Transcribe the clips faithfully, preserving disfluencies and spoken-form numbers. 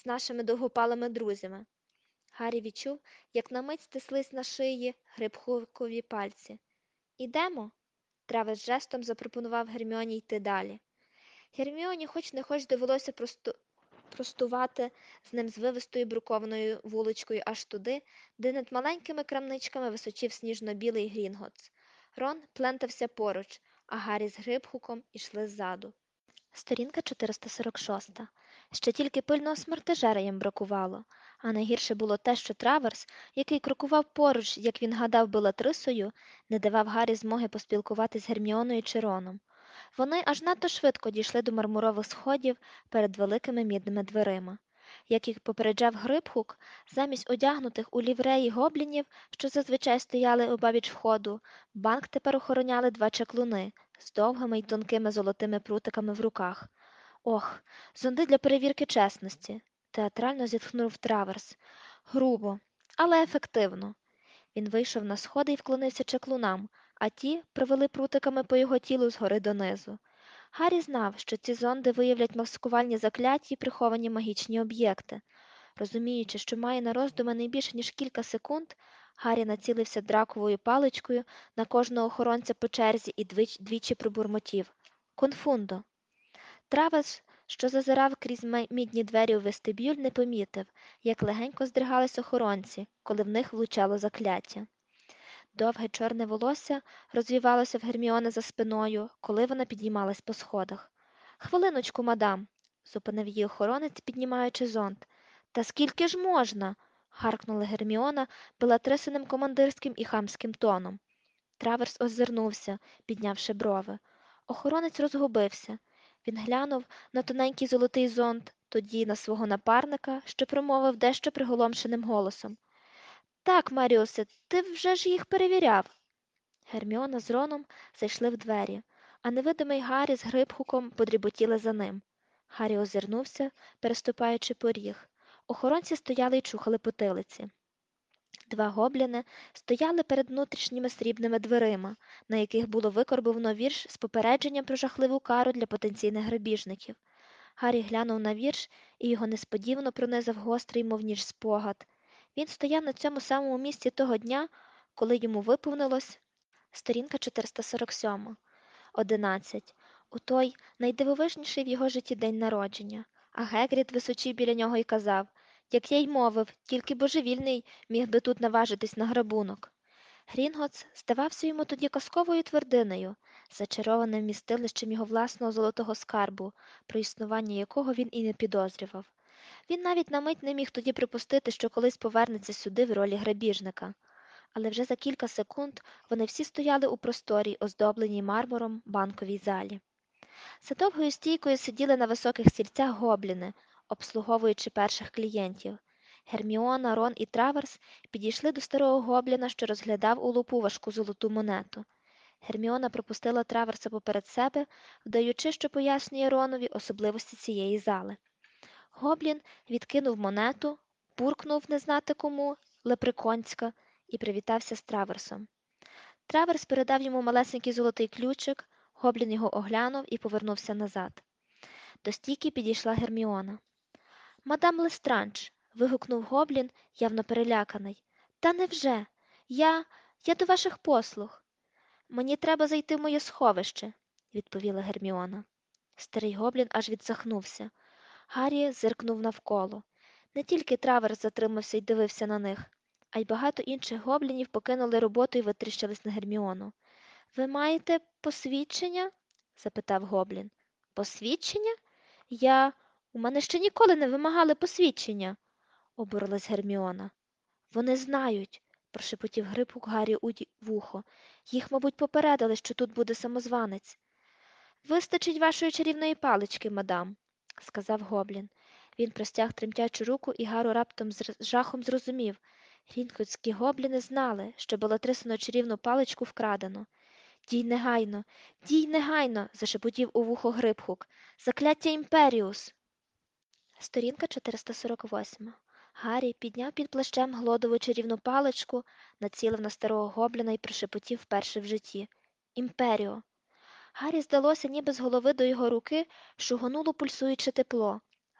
з нашими довгопалими друзями. Гаррі відчув, як на мить стислись на шиї грибкові пальці. Ідемо? Травес жестом запропонував Герміоні йти далі. Герміоні хоч не хоч довелося просто... простувати з ним звивистою брукованою вуличкою аж туди, де над маленькими крамничками височив сніжно-білий Грінготс. Рон плентався поруч, а Гаррі з Грибхуком ішли ззаду. Сторінка чотириста сорок шість. Ще тільки пильного смертежера їм бракувало, а найгірше було те, що Траверс, який крокував поруч, як він гадав Белатрисою, не давав Гаррі змоги поспілкуватись з Герміоною чи Роном. Вони аж надто швидко дійшли до мармурових сходів перед великими мідними дверима. Як їх попереджав Грибхук, замість одягнутих у лівреї гоблінів, що зазвичай стояли обабіч входу, банк тепер охороняли два чаклуни з довгими й тонкими золотими прутиками в руках. Ох, зонди для перевірки чесності, театрально зітхнув Траверс. Грубо, але ефективно. Він вийшов на сходи і вклонився чаклунам, а ті провели прутиками по його тілу згори донизу. Гаррі знав, що ці зонди виявлять маскувальні закляття і приховані магічні об'єкти. Розуміючи, що має на роздуми не більше, ніж кілька секунд, Гаррі націлився драковою паличкою на кожного охоронця по черзі і двіч, двічі пробурмотів. «Конфундо!» Травес, що зазирав крізь мідні двері у вестибюль, не помітив, як легенько здригались охоронці, коли в них влучало закляття. Довге чорне волосся розвівалося в Герміони за спиною, коли вона підіймалась по сходах. «Хвилиночку, мадам!» – зупинив її охоронець, піднімаючи зонт. «Та скільки ж можна?» – гаркнула Герміона белатрисиним командирським і хамським тоном. Траверс озирнувся, піднявши брови. Охоронець розгубився. Він глянув на тоненький золотий зонт, тоді на свого напарника, що промовив дещо приголомшеним голосом. «Так, Маріусе, ти вже ж їх перевіряв!» Герміона з Роном зайшли в двері, а невидимий Гаррі з Грибхуком подріботіли за ним. Гаррі озирнувся, переступаючи поріг. Охоронці стояли й чухали потилиці. Два гобліни стояли перед внутрішніми срібними дверима, на яких було викорбовано вірш з попередженням про жахливу кару для потенційних грабіжників. Гаррі глянув на вірш, і його несподівано пронизав гострий, мов ніж спогад. Він стояв на цьому самому місці того дня, коли йому виповнилось сторінка чотириста сорок сім. Одинадцять. У той найдивовижніший в його житті день народження. А Гегрід височив біля нього і казав, як я й мовив, тільки божевільний міг би тут наважитись на грабунок. Грінготс здавався йому тоді казковою твердиною, зачарованим вмістилищем його власного золотого скарбу, про існування якого він і не підозрював. Він навіть на мить не міг тоді припустити, що колись повернеться сюди в ролі грабіжника. Але вже за кілька секунд вони всі стояли у просторій, оздобленій мармуром банковій залі. За довгою стійкою сиділи на високих стільцях гобліни, обслуговуючи перших клієнтів. Герміона, Рон і Траверс підійшли до старого гобліна, що розглядав у лупу важку золоту монету. Герміона пропустила Траверса поперед себе, вдаючи, що пояснює Ронові особливості цієї зали. Гоблін відкинув монету, буркнув не знати кому, лепреконська, і привітався з Траверсом. Траверс передав йому малесенький золотий ключик, гоблін його оглянув і повернувся назад. До стійки підійшла Герміона. «Мадам Лестранж!» – вигукнув гоблін, явно переляканий. «Та невже? Я... я до ваших послуг!» «Мені треба зайти в моє сховище», – відповіла Герміона. Старий гоблін аж відсахнувся. Гаррі зиркнув навколо. Не тільки Траверс затримався й дивився на них, а й багато інших гоблінів покинули роботу і витріщились на Герміону. «Ви маєте посвідчення?» – запитав гоблін. «Посвідчення? Я... У мене ще ніколи не вимагали посвідчення», – обурилась Герміона. «Вони знають», – прошепотів Грибок Гаррі у вухо. «Їх, мабуть, попередили, що тут буде самозванець». «Вистачить вашої чарівної палички, мадам», – сказав гоблін. Він простяг тремтячу руку, і Гару раптом з жахом зрозумів. Грінкотські гобліни знали, що Белатрисину чарівну паличку вкрадено. «Дій негайно, дій негайно!» – зашепотів у вухо Грибхук. «Закляття Імперіус!» Сторінка чотириста сорок вісім. Гаррі підняв під плащем глодову чарівну паличку, націлив на старого гобліна і прошепотів вперше в житті. «Імперіо!» Гаррі здалося, ніби з голови до його руки шугонуло пульсуюче тепло.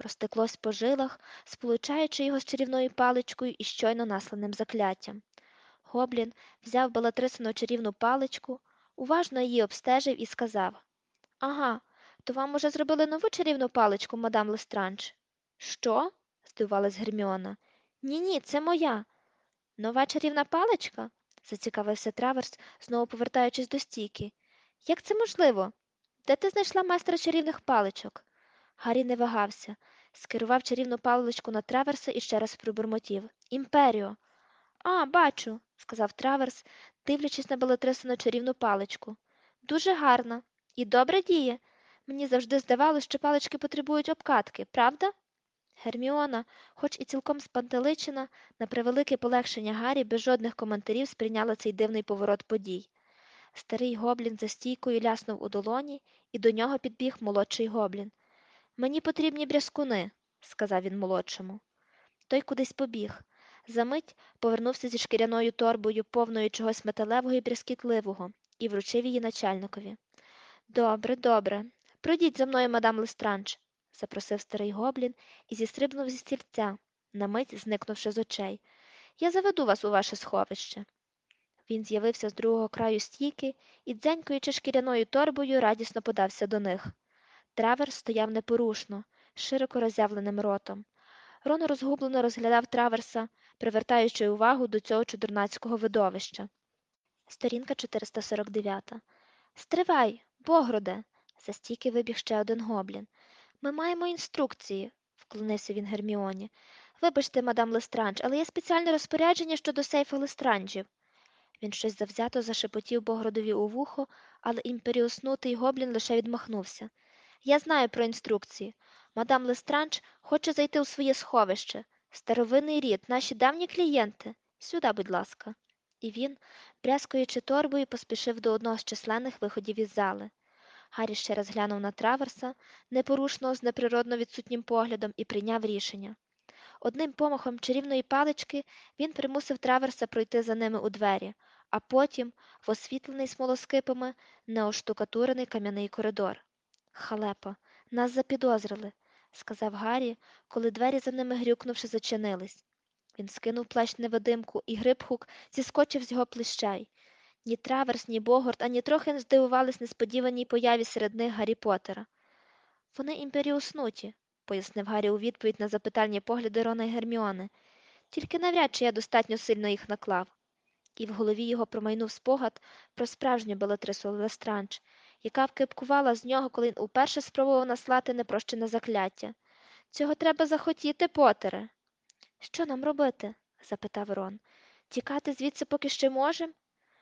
розтеклось по жилах, сполучаючи його з чарівною паличкою і щойно насланим закляттям. Гоблін взяв Белатрисину чарівну паличку, уважно її обстежив і сказав: Ага, то вам уже зробили нову чарівну паличку, мадам Лестранж? Що? здивувалась Герміона. Ні-ні, це моя. Нова чарівна паличка? зацікавився Траверс, знову повертаючись до стійки. Як це можливо? Де ти знайшла майстра чарівних паличок? Гаррі не вагався, скерував чарівну паличку на Траверса і ще раз пробурмотів. Імперіо. А, бачу, сказав Траверс, дивлячись на Белатрисину чарівну паличку. Дуже гарна. І добре діє. Мені завжди здавалося, що палички потребують обкатки, правда? Герміона, хоч і цілком спантеличена, на превелике полегшення Гаррі без жодних коментарів сприйняла цей дивний поворот подій. Старий гоблін за стійкою ляснув у долоні, і до нього підбіг молодший гоблін. Мені потрібні брязкуни, сказав він молодшому. Той кудись побіг. Замить повернувся зі шкіряною торбою, повною чогось металевого і брязкітливого, і вручив її начальникові. Добре, добре. Пройдіть за мною, мадам Лестранж, запросив старий гоблін і зістрибнув зі стільця, на мить зникнувши з очей. Я заведу вас у ваше сховище. Він з'явився з другого краю стійки і, дзенькаючи шкіряною торбою, радісно подався до них. Травер стояв непорушно, широко роззявленим ротом. Рон розгублено розглядав Траверса, привертаючи увагу до цього чудернацького видовища. Сторінка чотириста сорок дев'ять. Стривай, Богроде! За стійки вибіг ще один гоблін. Ми маємо інструкції, вклонився він Герміоні. Вибачте, мадам Лестранж, але є спеціальне розпорядження щодо сейфу Лестранджів. Він щось завзято зашепотів Богродові у вухо, але імперіоснутий гоблін лише відмахнувся. Я знаю про інструкції. Мадам Лестранж хоче зайти у своє сховище. Старовинний рід, наші давні клієнти. Сюди, будь ласка. І він, брязкаючи торбою, поспішив до одного з численних виходів із зали. Гаррі ще раз глянув на Траверса, непорушного з неприродно відсутнім поглядом, і прийняв рішення. Одним помахом чарівної палички він примусив Траверса пройти за ними у двері, а потім в освітлений смолоскипами неоштукатурений кам'яний коридор. Халепа, нас запідозрили, сказав Гаррі, коли двері за ними грюкнувши зачинились. Він скинув плащ невидимку, і Грибхук зіскочив з його плещей. Ні Траверс, ні Богорт ані трохи не здивувались несподіваній появі серед них Гаррі Поттера. Вони імперіуснуті, пояснив Гаррі у відповідь на запитальні погляди Рона й Герміони. Тільки навряд чи я достатньо сильно їх наклав. І в голові його промайнув спогад про справжню Белатрису Лестранж, яка вкипкувала з нього, коли він уперше спробував наслати непрощене закляття. Цього треба захотіти, Потере. Що нам робити? запитав Рон. Тікати звідси поки ще можем?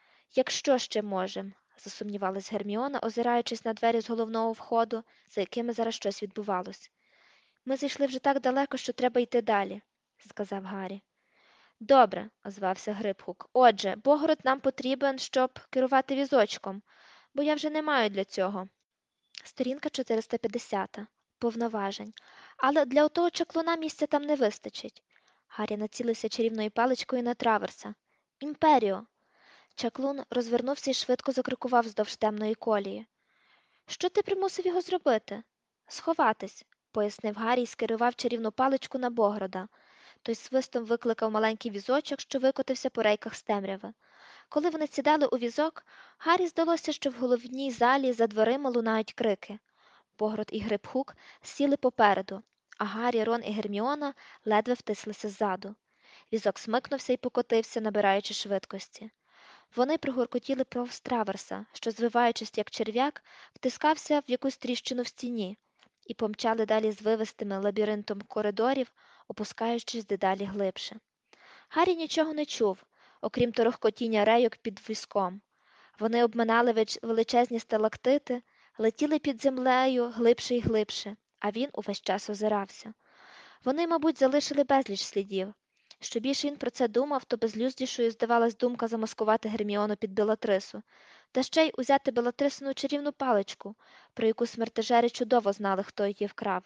Якщо ще можем, засумнівалась Герміона, озираючись на двері з головного входу, за якими зараз щось відбувалось. Ми зайшли вже так далеко, що треба йти далі, сказав Гаррі. Добре, озвався Грибхук. Отже, Богород нам потрібен, щоб керувати візочком, бо я вже не маю для цього. Сторінка чотириста п'ятдесят. Повноважень. Але для отого чаклуна місця там не вистачить. Гаррі націлився чарівною паличкою на Траверса. Імперіо. Чаклун розвернувся і швидко закрикував вздовж темної колії. Що ти примусив його зробити? Сховатись, пояснив Гаррі і скерував чарівну паличку на Богорода. Той свистом викликав маленький візочок, що викотився по рейках з темряви. Коли вони сідали у візок, Гаррі здалося, що в головній залі за дверима лунають крики. Богород і Грибхук сіли попереду, а Гаррі, Рон і Герміона ледве втислися ззаду. Візок смикнувся і покотився, набираючи швидкості. Вони прогуркотіли повз Траверса, що, звиваючись, як черв'як, втискався в якусь тріщину в стіні, і помчали далі звивистими лабіринтом коридорів, опускаючись дедалі глибше. Гаррі нічого не чув, окрім торохкотіння рейок під візком. Вони обминали величезні сталактити, летіли під землею глибше й глибше, а він увесь час озирався. Вони, мабуть, залишили безліч слідів. Що більше він про це думав, то безглуздішою здавалась думка замаскувати Герміону під Белатрису, та ще й узяти Белатрисину чарівну паличку, про яку смертежери чудово знали, хто її вкрав.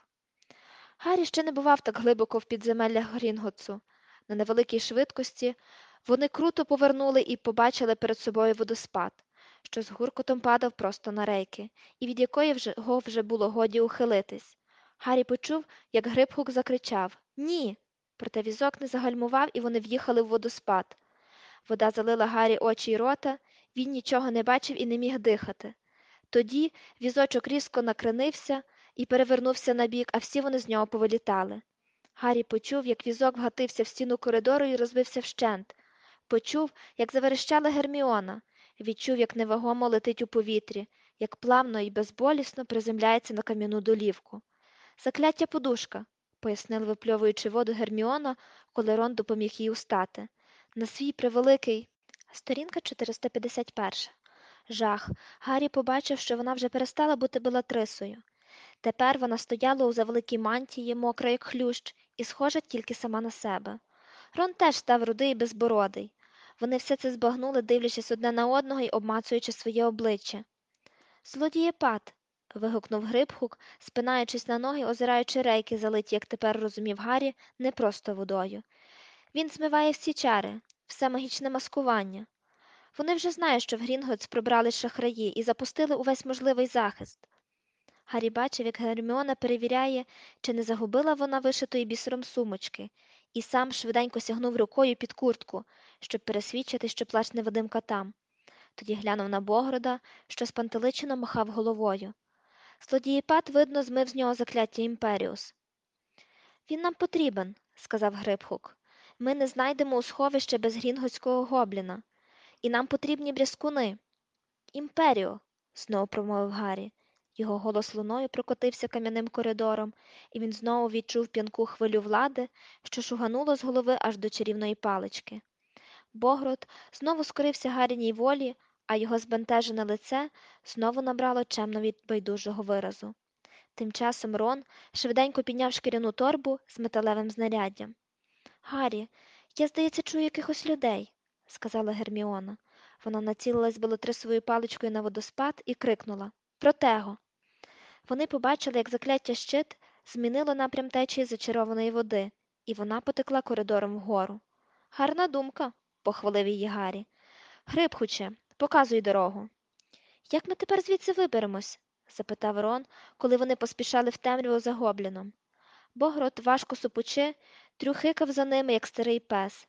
Гаррі ще не бував так глибоко в підземеллях Грінготсу. На невеликій швидкості вони круто повернули і побачили перед собою водоспад, що з гуркотом падав просто на рейки, і від якої вже, го вже було годі ухилитись. Гаррі почув, як Грибхук закричав «Ні!». Проте візок не загальмував, і вони в'їхали в водоспад. Вода залила Гаррі очі й рота, він нічого не бачив і не міг дихати. Тоді візочок різко накренився і перевернувся на бік, а всі вони з нього повилітали. Гаррі почув, як візок вгатився в стіну коридору і розбився вщент. Почув, як заверещала Герміона, відчув, як невагомо летить у повітрі, як плавно і безболісно приземляється на кам'яну долівку. «Закляття подушка», – пояснила, випльовуючи воду Герміона, коли Рон допоміг їй устати. На свій превеликий... Сторінка чотириста п'ятдесят один. Жах. Гаррі побачив, що вона вже перестала бути белатрисою. Тепер вона стояла у завеликій мантії, мокра, як хлющ, і схожа тільки сама на себе. Рон теж став рудий і безбородий. Вони все це збагнули, дивлячись одне на одного і обмацуючи своє обличчя. «Злодієпат!» – вигукнув Грибхук, спинаючись на ноги, озираючи рейки, залиті, як тепер розумів Гаррі, не просто водою. «Він змиває всі чари, все магічне маскування. Вони вже знають, що в Грінготс пробрали шахраї і запустили увесь можливий захист». Гаррі бачив, як Герміона перевіряє, чи не загубила вона вишитої бісером сумочки, і сам швиденько сягнув рукою під куртку, щоб пересвідчити, що плащ невидимка там. Тоді глянув на Богорода, що спантеличено махав головою. Злодієпат, видно, змив з нього закляття Імперіус. «Він нам потрібен», – сказав Грибхук. «Ми не знайдемо у сховище без грінготського гобліна. І нам потрібні брязкуни». «Імперіо», – знову промовив Гаррі. Його голос луною прокотився кам'яним коридором, і він знову відчув п'янку хвилю влади, що шугануло з голови аж до чарівної палички. Богрот знову скорився Гарріній волі, а його збентежене лице знову набрало чемно від байдужого виразу. Тим часом Рон швиденько підняв шкіряну торбу з металевим знаряддям. «Гаррі, я, здається, чую якихось людей», – сказала Герміона. Вона націлилась белотрисовою паличкою на водоспад і крикнула «Протего!». Вони побачили, як закляття щит змінило напрям течії зачарованої води, і вона потекла коридором вгору. «Гарна думка», – похвалив її Гаррі. «Грибхуче, показуй дорогу». «Як ми тепер звідси виберемось?» – запитав Рон, коли вони поспішали в темряву за гобліном. Богрот, важко супучи, трюхикав за ними, як старий пес.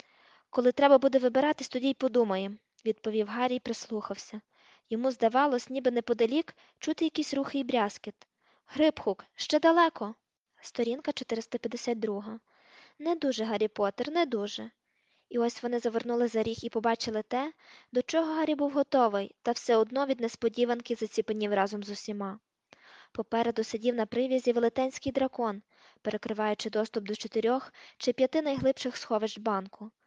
«Коли треба буде вибиратись, тоді й подумаєм», – відповів Гаррі й прислухався. Йому здавалось, ніби неподалік чути якісь рухи й брязкіт. «Грибхук, ще далеко?» Сторінка чотириста п'ятдесят два. «Не дуже, Гаррі Поттер, не дуже». І ось вони завернули за ріг і побачили те, до чого Гаррі був готовий, та все одно від несподіванки заціпенів разом з усіма. Попереду сидів на прив'язі велетенський дракон, перекриваючи доступ до чотирьох чи п'яти найглибших сховищ банку.